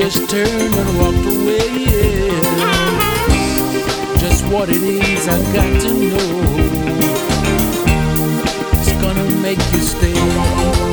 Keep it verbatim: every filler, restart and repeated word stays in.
just turned and walked away. Just what it is I got to know. It's gonna make you stay.